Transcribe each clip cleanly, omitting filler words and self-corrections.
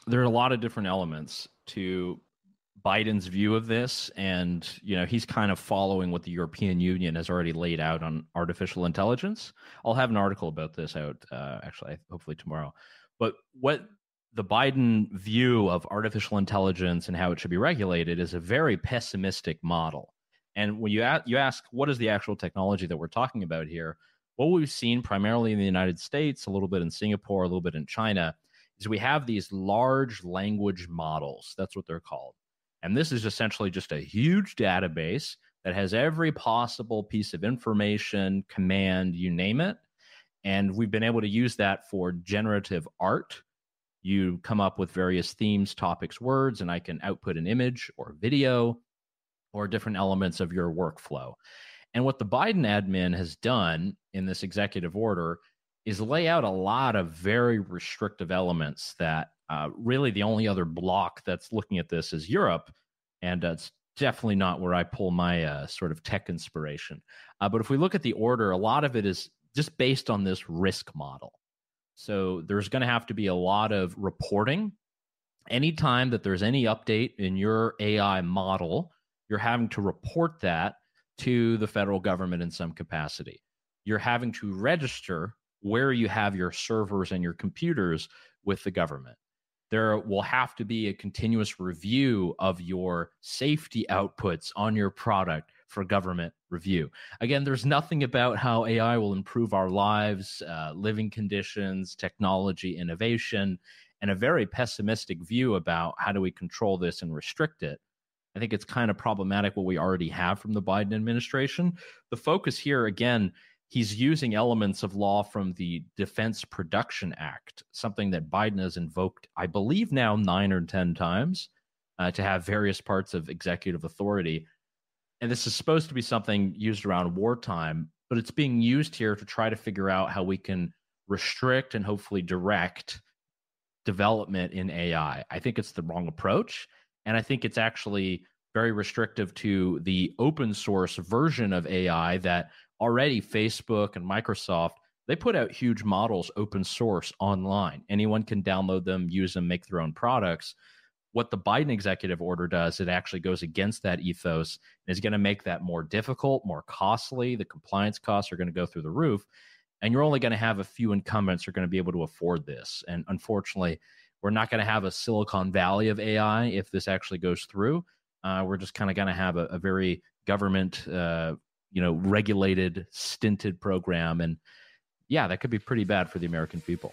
there are a lot of different elements to Biden's view of this, and he's kind of following what the European Union has already laid out on artificial intelligence. I'll have an article about this out actually, hopefully tomorrow. But what the Biden view of artificial intelligence and how it should be regulated is a very pessimistic model. And when you ask what is the actual technology that we're talking about here, what we've seen primarily in the United States, a little bit in Singapore, a little bit in China, is we have these large language models. That's what they're called. And this is essentially just a huge database that has every possible piece of information, command, you name it. And we've been able to use that for generative art. You come up with various themes, topics, words, and I can output an image or video or different elements of your workflow. And what the Biden admin has done in this executive order is lay out a lot of very restrictive elements that really the only other bloc that's looking at this is Europe. And it's definitely not where I pull my sort of tech inspiration. But if we look at the order, a lot of it is just based on this risk model. So there's going to have to be a lot of reporting. Anytime that there's any update in your AI model, you're having to report that to the federal government in some capacity. You're having to register where you have your servers and your computers with the government. There will have to be a continuous review of your safety outputs on your product for government review. Again, there's nothing about how AI will improve our lives, living conditions, technology, innovation, and a very pessimistic view about how do we control this and restrict it. I think it's kind of problematic what we already have from the Biden administration. The focus here, again, he's using elements of law from the Defense Production Act, something that Biden has invoked, I believe now 9 or 10 times, to have various parts of executive authority. And this is supposed to be something used around wartime, but it's being used here to try to figure out how we can restrict and hopefully direct development in AI. I think it's the wrong approach. And I think it's actually very restrictive to the open source version of AI that already Facebook and Microsoft, they put out huge models open source online. Anyone can download them, use them, make their own products. What the Biden executive order does, it actually goes against that ethos and is going to make that more difficult, more costly. The compliance costs are going to go through the roof. And you're only going to have a few incumbents who are going to be able to afford this. And unfortunately, we're not going to have a Silicon Valley of AI if this actually goes through. We're just kind of going to have a very government, regulated, stinted program. And yeah, that could be pretty bad for the American people.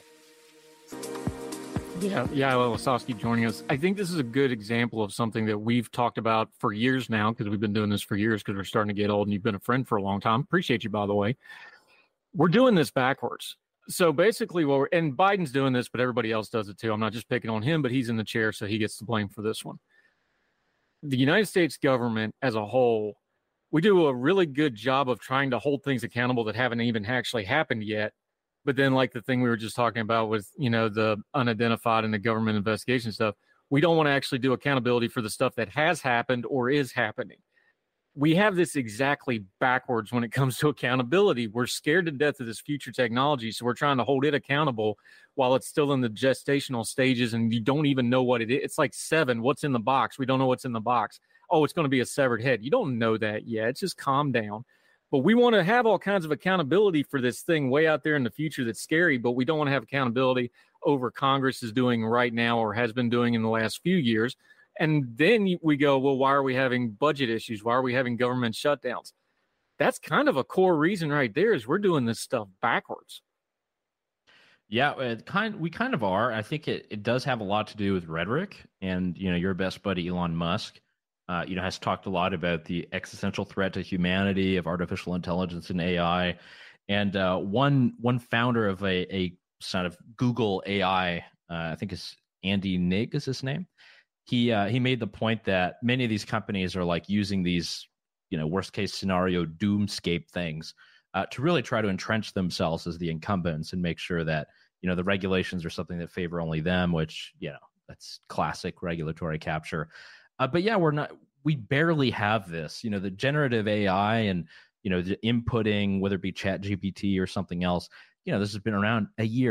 Yeah, Wasowski joining us. I think this is a good example of something that we've talked about for years now, because we've been doing this for years because we're starting to get old and you've been a friend for a long time. Appreciate you, by the way. We're doing this backwards. So basically, and Biden's doing this, but everybody else does it too. I'm not just picking on him, but he's in the chair, so he gets the blame for this one. The United States government as a whole, we do a really good job of trying to hold things accountable that haven't even actually happened yet. But then, like the thing we were just talking about with, the unidentified and the government investigation stuff, we don't want to actually do accountability for the stuff that has happened or is happening. We have this exactly backwards when it comes to accountability. We're scared to death of this future technology, so we're trying to hold it accountable while it's still in the gestational stages and you don't even know what it is. It's like Seven, what's in the box? We don't know what's in the box. Oh, it's going to be a severed head. You don't know that yet. Just calm down. But we want to have all kinds of accountability for this thing way out there in the future that's scary, but we don't want to have accountability over Congress is doing right now or has been doing in the last few years. And then we go, well, why are we having budget issues? Why are we having government shutdowns? That's kind of a core reason right there is we're doing this stuff backwards. Yeah, we kind of are. I think it does have a lot to do with rhetoric. And, your best buddy, Elon Musk, has talked a lot about the existential threat to humanity of artificial intelligence and AI. And one founder of a sort of Google AI, I think is Andy Nig is his name. He made the point that many of these companies are like using these, worst case scenario doomscape things to really try to entrench themselves as the incumbents and make sure that, the regulations are something that favor only them, which, that's classic regulatory capture. But yeah, we barely have this, the generative AI and, the inputting, whether it be Chat GPT or something else, this has been around a year.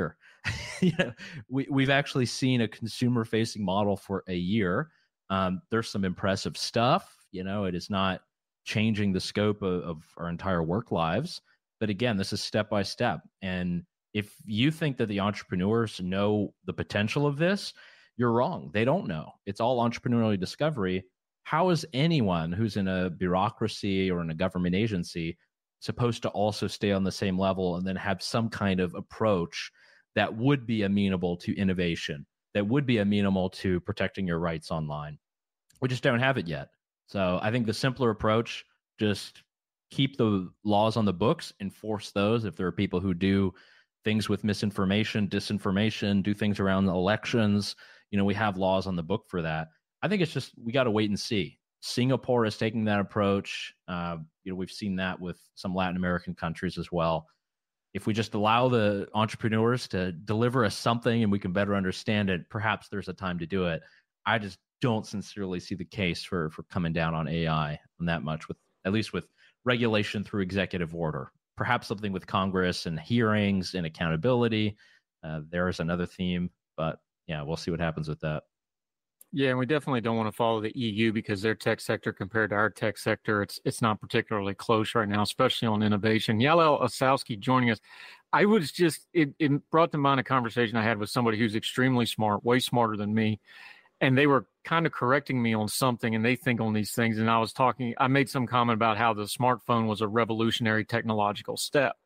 we've actually seen a consumer facing model for a year. There's some impressive stuff. It is not changing the scope of our entire work lives. But again, this is step by step. And if you think that the entrepreneurs know the potential of this, you're wrong. They don't know. It's all entrepreneurial discovery. How is anyone who's in a bureaucracy or in a government agency supposed to also stay on the same level and then have some kind of approach that would be amenable to innovation, that would be amenable to protecting your rights online? We just don't have it yet. So I think the simpler approach, just keep the laws on the books, enforce those. If there are people who do things with misinformation, disinformation, do things around elections, we have laws on the book for that. I think it's just, we got to wait and see. Singapore is taking that approach. We've seen that with some Latin American countries as well. If we just allow the entrepreneurs to deliver us something and we can better understand it, perhaps there's a time to do it. I just don't sincerely see the case for coming down on AI on that much, at least with regulation through executive order. Perhaps something with Congress and hearings and accountability. There's another theme, but yeah, we'll see what happens with that. Yeah, and we definitely don't want to follow the EU because their tech sector compared to our tech sector, it's not particularly close right now, especially on innovation. Yalel Osowski joining us. I was just, it brought to mind a conversation I had with somebody who's extremely smart, way smarter than me. And they were kind of correcting me on something, and they think on these things. And I made some comment about how the smartphone was a revolutionary technological step.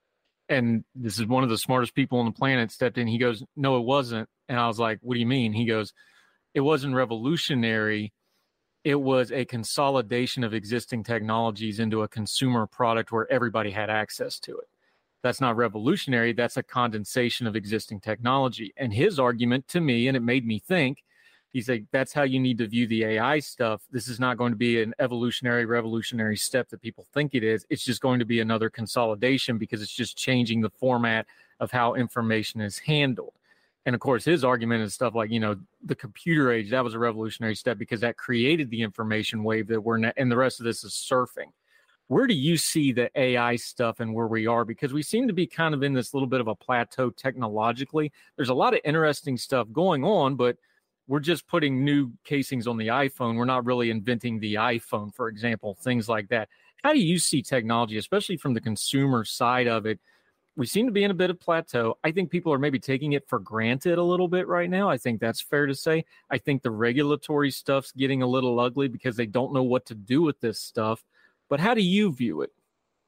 And this is one of the smartest people on the planet stepped in. He goes, no, it wasn't. And I was like, what do you mean? He goes, it wasn't revolutionary. It was a consolidation of existing technologies into a consumer product where everybody had access to it. That's not revolutionary. That's a condensation of existing technology. And his argument to me, and it made me think, he's like, that's how you need to view the AI stuff. This is not going to be an evolutionary, revolutionary step that people think it is. It's just going to be another consolidation because it's just changing the format of how information is handled. And of course, his argument is stuff like, the computer age, that was a revolutionary step because that created the information wave that and the rest of this is surfing. Where do you see the AI stuff and where we are? Because we seem to be kind of in this little bit of a plateau technologically. There's a lot of interesting stuff going on, but we're just putting new casings on the iPhone. We're not really inventing the iPhone, for example, things like that. How do you see technology, especially from the consumer side of it? We seem to be in a bit of plateau. I think people are maybe taking it for granted a little bit right now. I think that's fair to say. I think the regulatory stuff's getting a little ugly because they don't know what to do with this stuff. But how do you view it?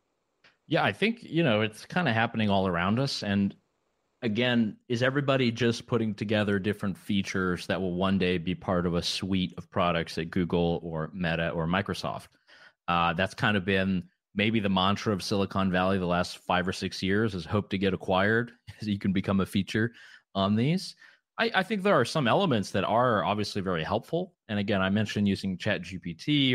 Yeah, I think, it's kind of happening all around us. And again, is everybody just putting together different features that will one day be part of a suite of products at Google or Meta or Microsoft? That's kind of been maybe the mantra of Silicon Valley the last 5 or 6 years, is hope to get acquired so you can become a feature on these. I think there are some elements that are obviously very helpful. And again, I mentioned using ChatGPT,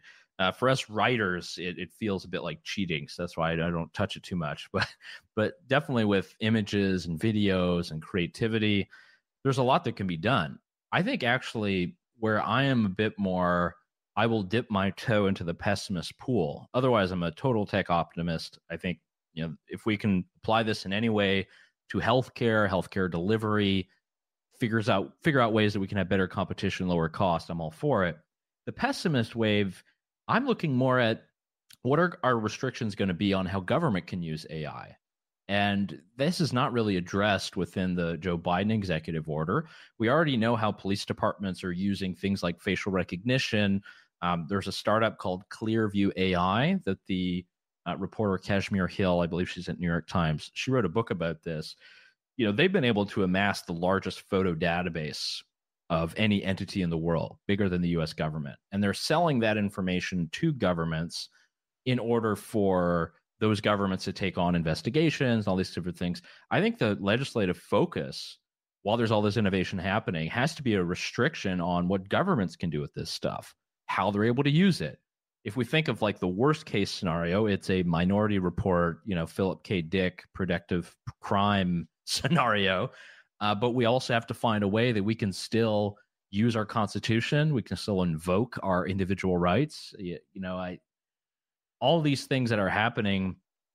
for us writers, it feels a bit like cheating. So that's why I don't touch it too much. But definitely with images and videos and creativity, there's a lot that can be done. I think actually where I am a bit more, I will dip my toe into the pessimist pool. Otherwise, I'm a total tech optimist. I think, if we can apply this in any way to healthcare delivery, figure out ways that we can have better competition, lower cost, I'm all for it. The pessimist wave, I'm looking more at what are our restrictions going to be on how government can use AI? And this is not really addressed within the Joe Biden executive order. We already know how police departments are using things like facial recognition. There's a startup called Clearview AI that the reporter Kashmir Hill, I believe she's at New York Times, she wrote a book about this. They've been able to amass the largest photo database of any entity in the world, bigger than the US government. And they're selling that information to governments in order for those governments to take on investigations, all these different things. I think the legislative focus, while there's all this innovation happening, has to be a restriction on what governments can do with this stuff, how they're able to use it. If we think of like the worst case scenario, it's a Minority Report, Philip K. Dick predictive crime scenario. But we also have to find a way that we can still use our Constitution. We can still invoke our individual rights. All these things that are happening,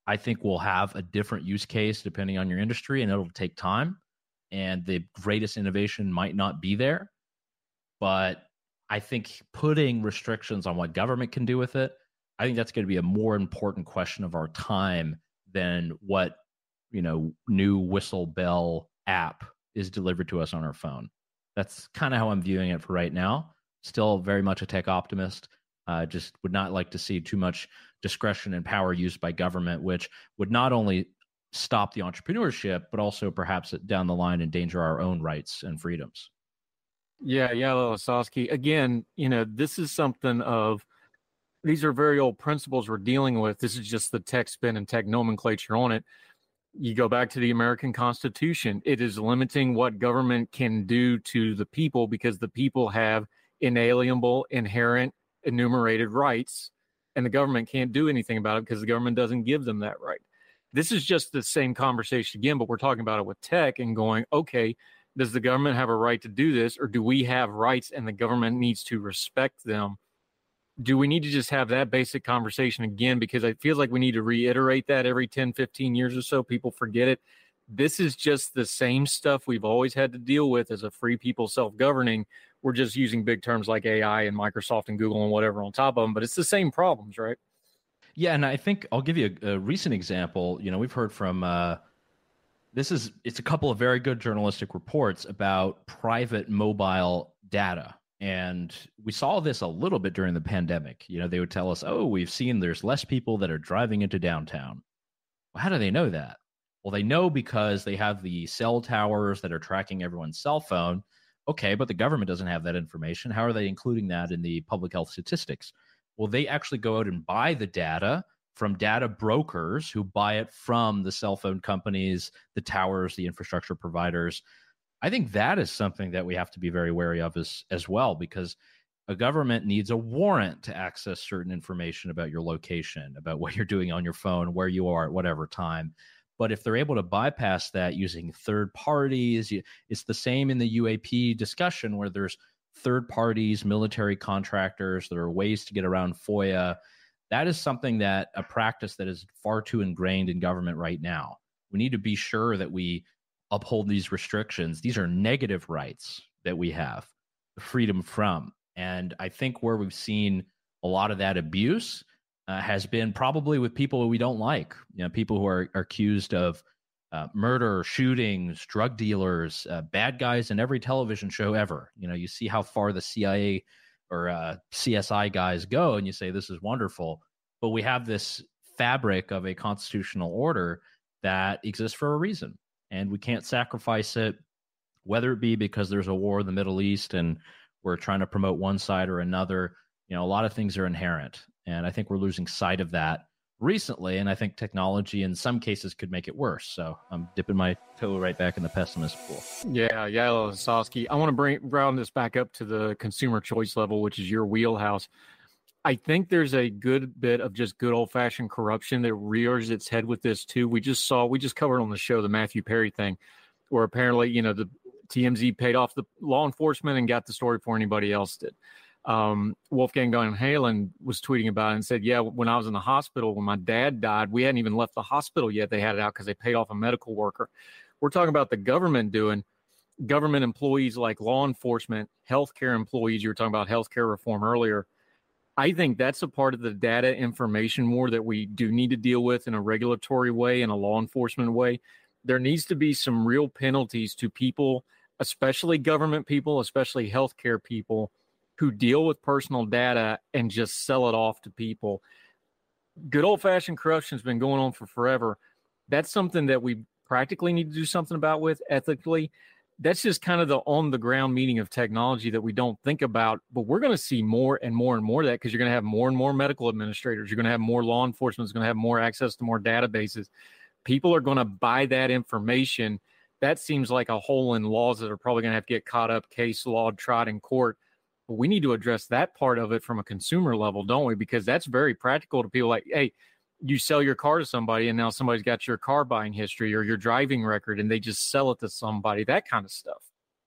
I think we'll have a different use case depending on your industry, and it'll take time. And the greatest innovation might not be there. But I think putting restrictions on what government can do with it, I think that's going to be a more important question of our time than what, new whistle bell app is delivered to us on our phone. That's kind of how I'm viewing it for right now. Still very much a tech optimist. Just would not like to see too much discretion and power used by government, which would not only stop the entrepreneurship, but also perhaps down the line endanger our own rights and freedoms. Yeah, Lasowski. Again, this is something of, these are very old principles we're dealing with. This is just the tech spin and tech nomenclature on it. You go back to the American Constitution. It is limiting what government can do to the people because the people have inalienable, inherent, enumerated rights, and the government can't do anything about it because the government doesn't give them that right. This is just the same conversation again, but we're talking about it with tech and going, okay, does the government have a right to do this, or do we have rights and the government needs to respect them? Do we need to just have that basic conversation again? Because it feels like we need to reiterate that every 10, 15 years or so. People forget it. This is just the same stuff we've always had to deal with as a free people self-governing. We're just using big terms like AI and Microsoft and Google and whatever on top of them, but it's the same problems, right? Yeah, and I think I'll give you a recent example. We've heard from it's a couple of very good journalistic reports about private mobile data. And we saw this a little bit during the pandemic. They would tell us, oh, we've seen there's less people that are driving into downtown. Well, how do they know that? Well, they know because they have the cell towers that are tracking everyone's cell phone. Okay, but the government doesn't have that information. How are they including that in the public health statistics? Well, they actually go out and buy the data from data brokers who buy it from the cell phone companies, the towers, the infrastructure providers. I think that is something that we have to be very wary of as well, because a government needs a warrant to access certain information about your location, about what you're doing on your phone, where you are at whatever time. But if they're able to bypass that using third parties, it's the same in the UAP discussion where there's third parties, military contractors. There are ways to get around FOIA. That is something that a practice that is far too ingrained in government right now. We need to be sure that we uphold these restrictions. These are negative rights that we have, the freedom from. And I think where we've seen a lot of that abuse has been probably with people we don't like, people who are accused of murder, shootings, drug dealers, bad guys in every television show ever. You see how far the CIA or CSI guys go, and you say, this is wonderful. But we have this fabric of a constitutional order that exists for a reason. And we can't sacrifice it, whether it be because there's a war in the Middle East and we're trying to promote one side or another. A lot of things are inherent. And I think we're losing sight of that recently. And I think technology in some cases could make it worse. So I'm dipping my toe right back in the pessimist pool. Yeah, Lasowski. I want to round this back up to the consumer choice level, which is your wheelhouse. I think there's a good bit of just good old-fashioned corruption that rears its head with this too. We just covered on the show the Matthew Perry thing, where apparently, the TMZ paid off the law enforcement and got the story before anybody else did. Wolfgang Van Halen was tweeting about it and said, yeah, when I was in the hospital, when my dad died, we hadn't even left the hospital yet. They had it out because they paid off a medical worker. We're talking about the government doing government employees like law enforcement, healthcare employees. You were talking about healthcare reform earlier. I think that's a part of the data information war that we do need to deal with in a regulatory way, in a law enforcement way. There needs to be some real penalties to people, especially government people, especially healthcare people, who deal with personal data and just sell it off to people. Good old-fashioned corruption has been going on for forever. That's something that we practically need to do something about with ethically. That's just kind of the on-the-ground meaning of technology that we don't think about, but we're going to see more and more and more of that because you're going to have more and more medical administrators. You're going to have more law enforcement. It's going to have more access to more databases. People are going to buy that information. That seems like a hole in laws that are probably going to have to get caught up, case law, tried in court. But we need to address that part of it from a consumer level, don't we? Because that's very practical to people like, hey, you sell your car to somebody and now somebody's got your car buying history or your driving record and they just sell it to somebody, that kind of stuff.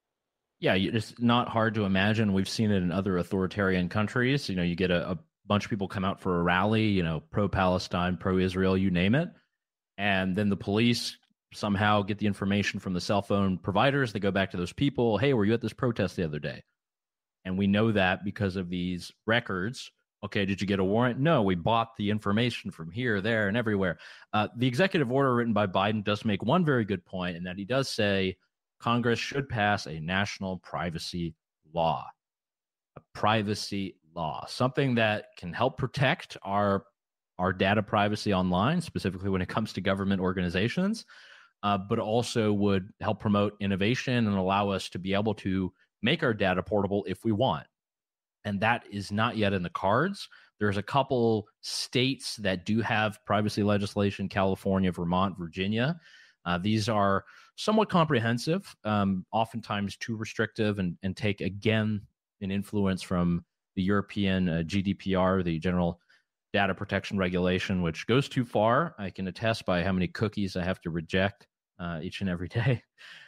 Yeah, it's not hard to imagine. We've seen it in other authoritarian countries. You get a bunch of people come out for a rally, pro-Palestine, pro-Israel, you name it. And then the police somehow get the information from the cell phone providers. They go back to those people. Hey, were you at this protest the other day? And we know that because of these records. Okay, did you get a warrant? No, we bought the information from here, there, and everywhere. The executive order written by Biden does make one very good point, in that he does say Congress should pass a national privacy law. A privacy law, something that can help protect our data privacy online, specifically when it comes to government organizations, but also would help promote innovation and allow us to be able to make our data portable if we want. And that is not yet in the cards. There's a couple states that do have privacy legislation: California, Vermont, Virginia. These are somewhat comprehensive, oftentimes too restrictive, and take, again, an influence from the European GDPR, the General Data Protection Regulation, which goes too far. I can attest by how many cookies I have to reject each and every day.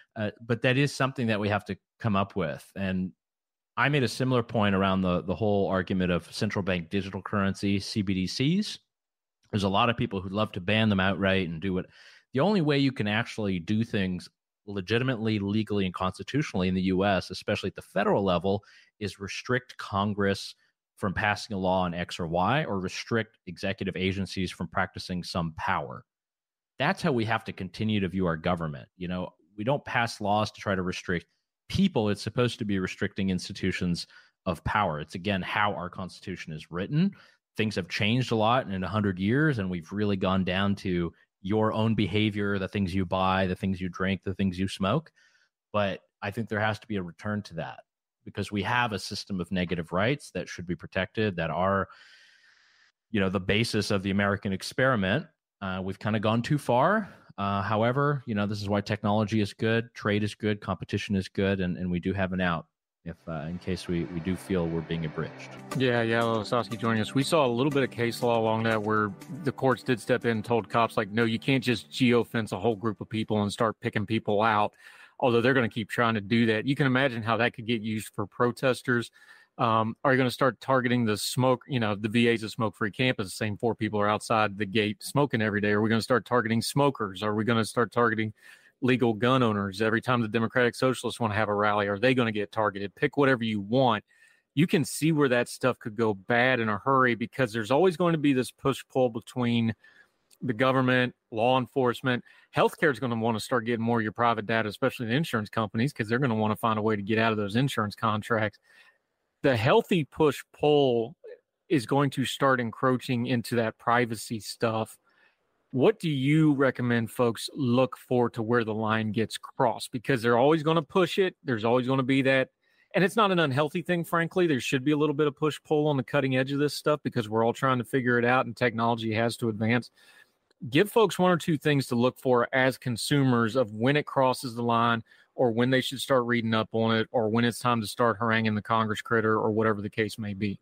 But that is something that we have to come up with. And I made a similar point around the whole argument of central bank digital currency, CBDCs. There's a lot of people who love to ban them outright and do it. The only way you can actually do things legitimately, legally, and constitutionally in the U.S., especially at the federal level, is restrict Congress from passing a law on X or Y, or restrict executive agencies from practicing some power. That's how we have to continue to view our government. You know, we don't pass laws to try to restrict people. It's supposed to be restricting institutions of power. It's, again, how our Constitution is written. Things have changed a lot in 100 years, and we've really gone down to your own behavior, the things you buy, the things you drink, the things you smoke. But I think there has to be a return to that, because we have a system of negative rights that should be protected, that are, you know, the basis of the American experiment. We've kind of gone too far. However, you know, this is why technology is good, trade is good, competition is good, and we do have an out if in case we do feel we're being abridged. Yeah, Losowski joining us. We saw a little bit of case law along that where the courts did step in and told cops, like, no, you can't just geofence a whole group of people and start picking people out, although they're going to keep trying to do that. You can imagine how that could get used for protesters. Are you going to start targeting the smoke? You know, the VA's a smoke-free campus. The same 4 people are outside the gate smoking every day. Are we going to start targeting smokers? Are we going to start targeting legal gun owners? Every time the Democratic Socialists want to have a rally, are they going to get targeted? Pick whatever you want. You can see where that stuff could go bad in a hurry, because there's always going to be this push-pull between the government, law enforcement. Healthcare is going to want to start getting more of your private data, especially the insurance companies, because they're going to want to find a way to get out of those insurance contracts. The healthy push-pull is going to start encroaching into that privacy stuff. What do you recommend folks look for to where the line gets crossed? Because they're always going to push it. There's always going to be that. And it's not an unhealthy thing, frankly. There should be a little bit of push-pull on the cutting edge of this stuff, because we're all trying to figure it out and technology has to advance. Give folks 1 or 2 things to look for as consumers of when it crosses the line, or when they should start reading up on it, or when it's time to start haranguing the Congress critter, or whatever the case may be.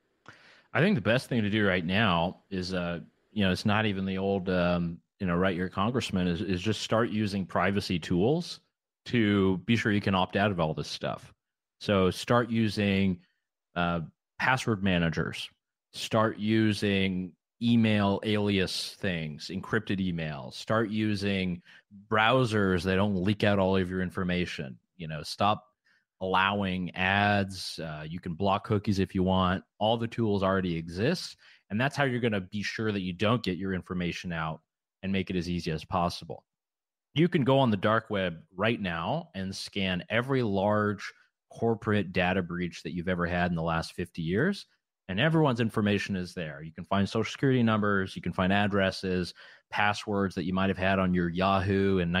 I think the best thing to do right now is, it's not even the old, write your congressman, is just start using privacy tools to be sure you can opt out of all this stuff. So start using password managers, start using email alias things, encrypted emails, start using browsers that don't leak out all of your information. Stop allowing ads. You can block cookies if you want. All the tools already exist. And that's how you're going to be sure that you don't get your information out and make it as easy as possible. You can go on the dark web right now and scan every large corporate data breach that you've ever had in the last 50 years. And everyone's information is there. You can find social security numbers, you can find addresses, passwords that you might have had on your Yahoo in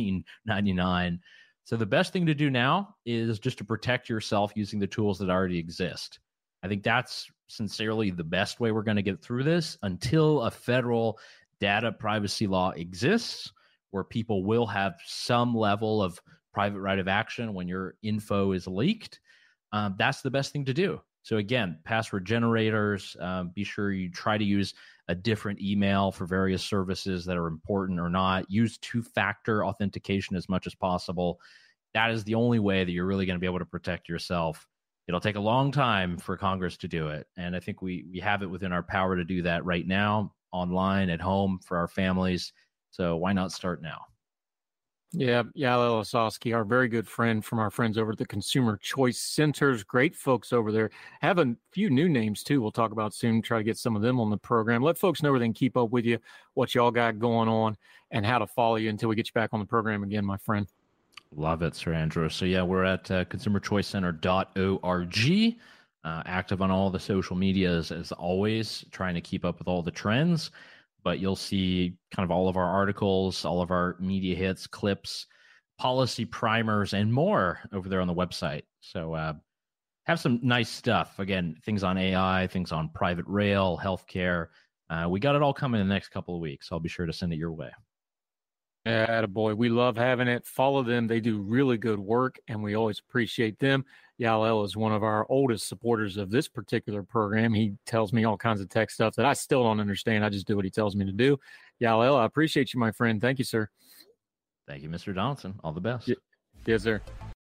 1999. So the best thing to do now is just to protect yourself using the tools that already exist. I think that's sincerely the best way we're going to get through this until a federal data privacy law exists, where people will have some level of private right of action when your info is leaked. That's the best thing to do. So again, password generators, be sure you try to use a different email for various services that are important or not. Use two-factor authentication as much as possible. That is the only way that you're really going to be able to protect yourself. It'll take a long time for Congress to do it. And I think we have it within our power to do that right now, online, at home, for our families. So why not start now? Yeah, Yael Osowski, our very good friend from our friends over at the Consumer Choice Centers. Great folks over there. Have a few new names, too, we'll talk about soon. Try to get some of them on the program. Let folks know where they can keep up with you, what y'all got going on, and how to follow you until we get you back on the program again, my friend. Love it, Sir Andrew. So, yeah, we're at consumerchoicecenter.org. Active on all the social medias, as always, trying to keep up with all the trends. But you'll see kind of all of our articles, all of our media hits, clips, policy primers, and more over there on the website. So have some nice stuff. Again, things on AI, things on private rail, healthcare. We got it all coming in the next couple of weeks. I'll be sure to send it your way. Attaboy. We love having it. Follow them. They do really good work, and we always appreciate them. Yael is one of our oldest supporters of this particular program. He tells me all kinds of tech stuff that I still don't understand. I just do what he tells me to do. Yael, I appreciate you, my friend. Thank you, sir. Thank you, Mr. Donaldson. All the best. Yes, sir.